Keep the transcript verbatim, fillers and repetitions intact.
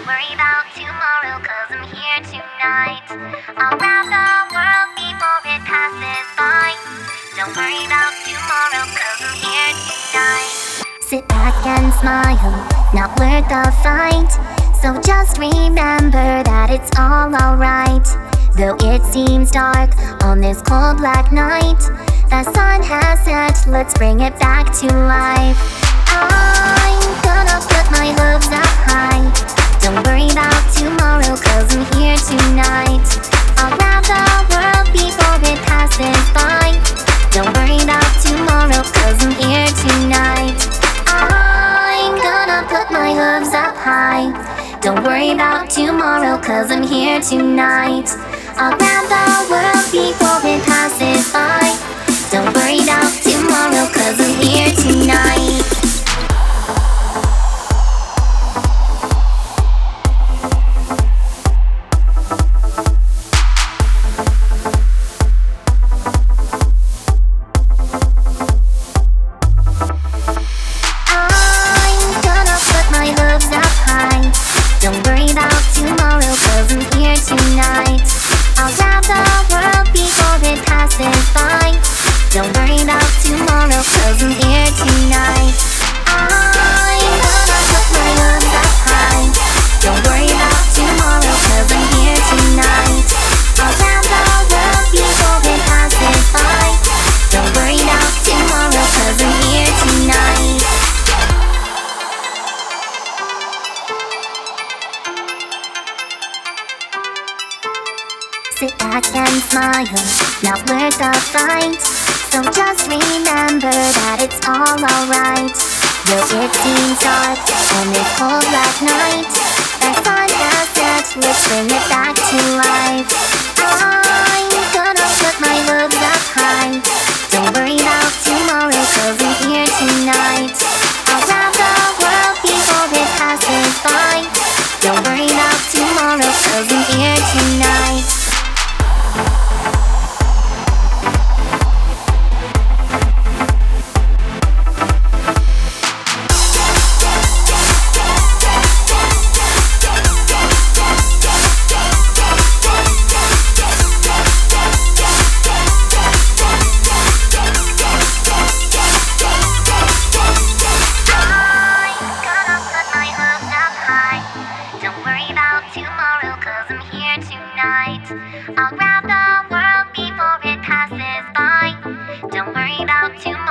worry about tomorrow, cause I'm here tonight. I'll grab the world before it passes by. Don't worry about tomorrow, cause I'm here tonight. Sit back and smile, not worth the fight. So just remember that it's all alright. Though it seems dark on this cold black night, the sun has set, let's bring it back to life. I'm gonna put my hopes up high. Don't worry about tomorrow, cause I'm here tonight. I'll grab the world before it passes by. Don't worry about tomorrow, cause I'm here tonight. I'm gonna put my hopes up high. Don't worry about tomorrow, cause I'm here tonight. I'll grab the world before it passes by. Don't worry about tomorrow, cause I'm here tonight. I'm gonna put my hopes up high. Don't worry about tomorrow, cause I'm here tonight. I'll grab the world before it passes by. Don't worry about tomorrow, cause I'm here tonight. I'm gonna put my hopes up high. Don't worry about tomorrow, cause I'm here tonight. I'll grab the world before it passes by. Don't worry about tomorrow, cause I'm here tonight. Sit back and smile, not worth the fight. So just remember that it's all alright. Though it seems dark on this cold black night, the sun has set, let's bring it back to life. I'm gonna put my hopes up high. Don't worry about tomorrow, cause I'm here tonight. I'll grab the world before it passes by. Don't worry about tomorrow, cause I'm here tonight. Don't worry about tomorrow, cause I'm here tonight. I'll grab the world before it passes by. Don't worry about tomorrow.